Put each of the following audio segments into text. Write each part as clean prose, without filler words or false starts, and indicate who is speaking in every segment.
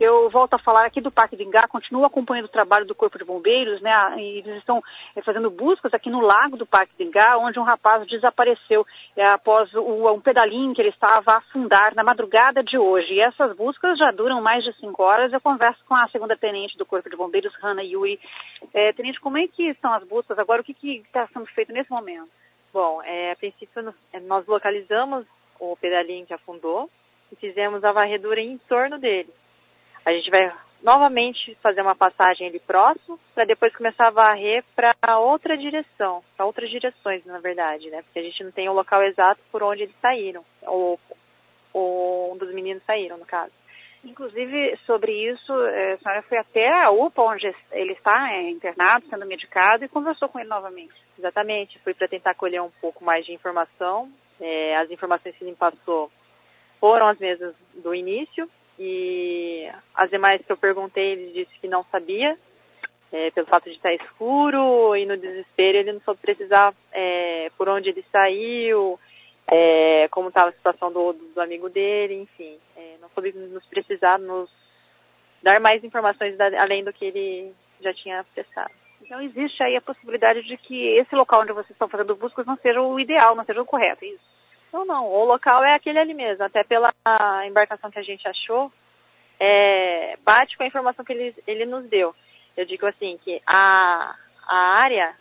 Speaker 1: Eu volto a falar aqui do Parque do Ingá, continuo acompanhando o trabalho do Corpo de Bombeiros, né? E eles estão fazendo buscas aqui no lago do Parque do Ingá, onde um rapaz desapareceu após um pedalinho que ele estava a afundar na madrugada de hoje. E essas buscas já duram mais de 5 horas. Eu converso com a segunda tenente do Corpo de Bombeiros, Hannah Yuri. Tenente, como é que estão as buscas agora? O que está sendo feito nesse momento?
Speaker 2: Bom, a princípio nós localizamos o pedalinho que afundou e fizemos a varredura em torno dele. A gente vai novamente fazer uma passagem ali próximo, para depois começar a varrer para outra direção, para outras direções, na verdade, né? Porque a gente não tem o local exato por onde eles saíram, ou um dos meninos saíram, no caso.
Speaker 1: Inclusive, sobre isso, a senhora foi até a UPA, onde ele está internado, sendo medicado, e conversou com ele novamente.
Speaker 2: Exatamente, fui para tentar colher um pouco mais de informação. As informações que ele me passou foram as mesmas do início, e as demais que eu perguntei, ele disse que não sabia, pelo fato de estar escuro, e no desespero ele não soube precisar por onde ele saiu, como estava a situação do amigo dele, enfim. Não soube nos dar mais informações além do que ele já tinha prestado.
Speaker 1: Então existe aí a possibilidade de que esse local onde vocês estão fazendo buscas não seja o ideal, não seja o correto, é isso?
Speaker 2: Não, o local é aquele ali mesmo, até pela embarcação que a gente achou, bate com a informação que ele nos deu. Eu digo assim, que a área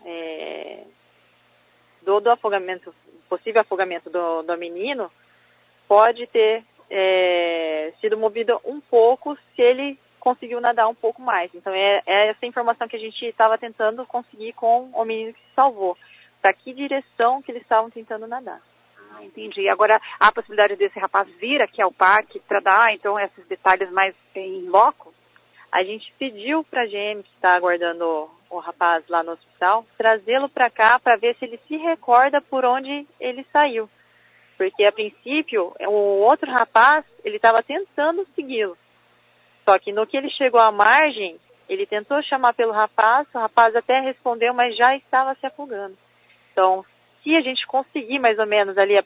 Speaker 2: do afogamento, possível afogamento do menino, pode ter sido movido um pouco se ele conseguiu nadar um pouco mais. Então é essa informação que a gente estava tentando conseguir com o menino que se salvou. Para que direção que eles estavam tentando nadar.
Speaker 1: Entendi. Agora, há a possibilidade desse rapaz vir aqui ao parque para dar, então, esses detalhes mais em loco?
Speaker 2: A gente pediu para a GM, que está aguardando o rapaz lá no hospital, trazê-lo para cá para ver se ele se recorda por onde ele saiu. Porque, a princípio, o outro rapaz, ele estava tentando segui-lo. Só que no que ele chegou à margem, ele tentou chamar pelo rapaz, o rapaz até respondeu, mas já estava se afogando. Então, se a gente conseguir mais ou menos ali a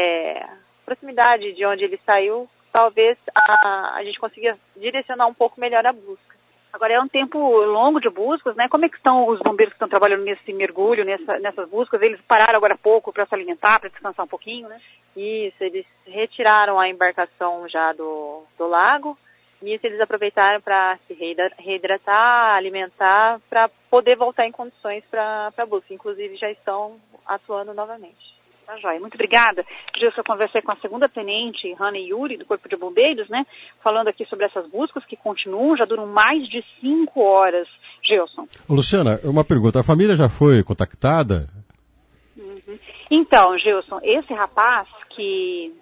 Speaker 2: proximidade de onde ele saiu, talvez a gente consiga direcionar um pouco melhor a busca.
Speaker 1: Agora é um tempo longo de buscas, né? Como é que estão os bombeiros que estão trabalhando nesse mergulho, nessas buscas? Eles pararam agora há pouco para se alimentar, para descansar um pouquinho, né?
Speaker 2: Isso, eles retiraram a embarcação já do lago. Nisso eles aproveitaram para se reidratar, alimentar, para poder voltar em condições para a busca. Inclusive já estão atuando novamente.
Speaker 1: Tá joia. Muito obrigada. Gilson, eu conversei com a segunda tenente, Hannah Yuri, do Corpo de Bombeiros, né? Falando aqui sobre essas buscas que continuam, já duram mais de 5 horas. Gilson.
Speaker 3: Luciana, uma pergunta. A família já foi contactada?
Speaker 1: Uhum. Então, Gilson, esse rapaz que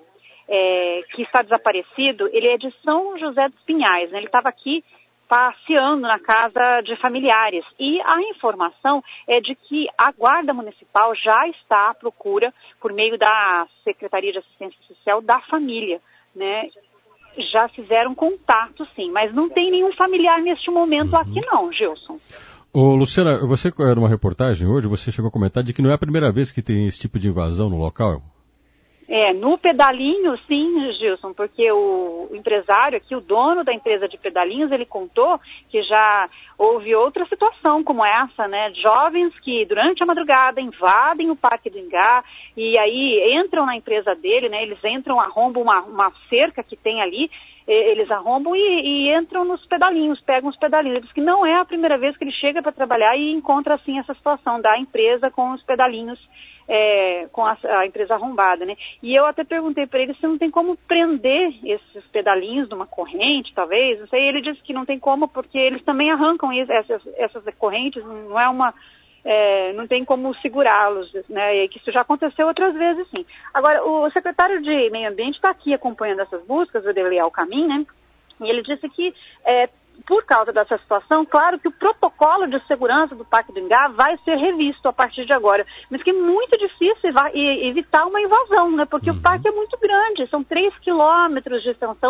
Speaker 1: está desaparecido, ele é de São José dos Pinhais, né? Ele estava aqui passeando na casa de familiares. E a informação é de que a Guarda Municipal já está à procura, por meio da Secretaria de Assistência Social, da família, né? Já fizeram contato, sim, mas não tem nenhum familiar neste momento aqui não, Gilson.
Speaker 3: Ô, Luciana, você, numa reportagem hoje, você chegou a comentar de que não é a primeira vez que tem esse tipo de invasão no local?
Speaker 1: No pedalinho, sim, Gilson, porque o empresário aqui, o dono da empresa de pedalinhos, ele contou que já houve outra situação como essa, né? Jovens que durante a madrugada invadem o Parque do Ingá e aí entram na empresa dele, né? Eles entram, arrombam uma cerca que tem ali, eles arrombam e entram nos pedalinhos, pegam os pedalinhos. Ele diz que não é a primeira vez que ele chega para trabalhar e encontra assim essa situação da empresa com os pedalinhos, com a empresa arrombada, né? E eu até perguntei para ele se não tem como prender esses pedalinhos numa corrente, talvez, não sei. Ele disse que não tem como, porque eles também arrancam essas correntes, não tem como segurá-los, né? E que isso já aconteceu outras vezes, sim. Agora, o secretário de Meio Ambiente está aqui acompanhando essas buscas, o Delial Camin, né? E ele disse que, por causa dessa situação, claro que o protocolo de segurança do Parque do Ingá vai ser revisto a partir de agora. Mas que é muito difícil evitar uma invasão, né? Porque o parque é muito grande, são 3 quilômetros de extensão,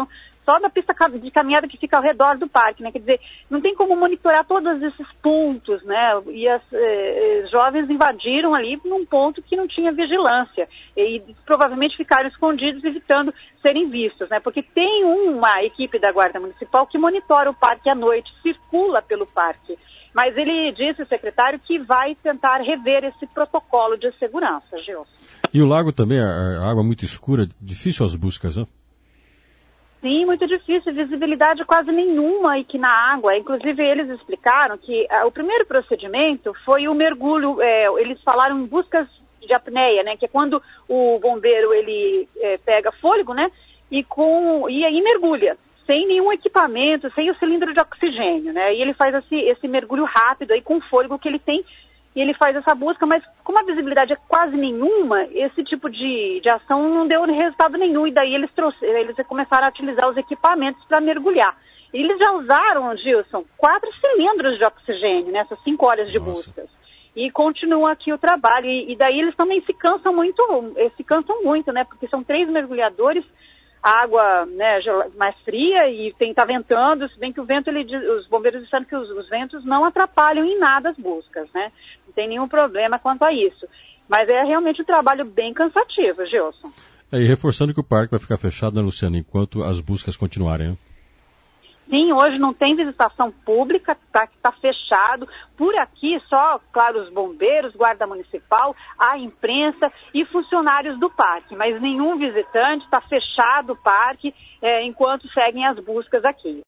Speaker 1: só da pista de caminhada que fica ao redor do parque, né? Quer dizer, não tem como monitorar todos esses pontos, né? E os jovens invadiram ali num ponto que não tinha vigilância e provavelmente ficaram escondidos, evitando serem vistos, né? Porque tem uma equipe da Guarda Municipal que monitora o parque à noite, circula pelo parque. Mas ele disse, o secretário, que vai tentar rever esse protocolo de segurança, Gilson.
Speaker 3: E o lago também, a água muito escura, difícil as buscas, né?
Speaker 1: Sim, muito difícil, visibilidade quase nenhuma aqui na água. Inclusive, eles explicaram que o primeiro procedimento foi o mergulho, eles falaram em buscas de apneia, né? Que é quando o bombeiro, ele pega fôlego, né? E aí mergulha, sem nenhum equipamento, sem o cilindro de oxigênio, né? E ele faz esse mergulho rápido aí com o fôlego que ele tem, e ele faz essa busca, mas como a visibilidade é quase nenhuma, esse tipo de ação não deu resultado nenhum, e daí eles começaram a utilizar os equipamentos para mergulhar. Eles já usaram, Gilson, 4 cilindros de oxigênio nessas 5 horas de buscas. E continua aqui o trabalho, e daí eles também se cansam muito, né? Porque são 3 mergulhadores, a água, né, mais fria, e tá ventando, se bem que o vento, os bombeiros disseram que os ventos não atrapalham em nada as buscas, né? Não tem nenhum problema quanto a isso. Mas é realmente um trabalho bem cansativo, Gilson.
Speaker 3: E reforçando que o parque vai ficar fechado, né, Luciana, enquanto as buscas continuarem, né?
Speaker 1: Sim, hoje não tem visitação pública, tá fechado. Por aqui só, claro, os bombeiros, guarda municipal, a imprensa e funcionários do parque. Mas nenhum visitante, está fechado o parque enquanto seguem as buscas aqui.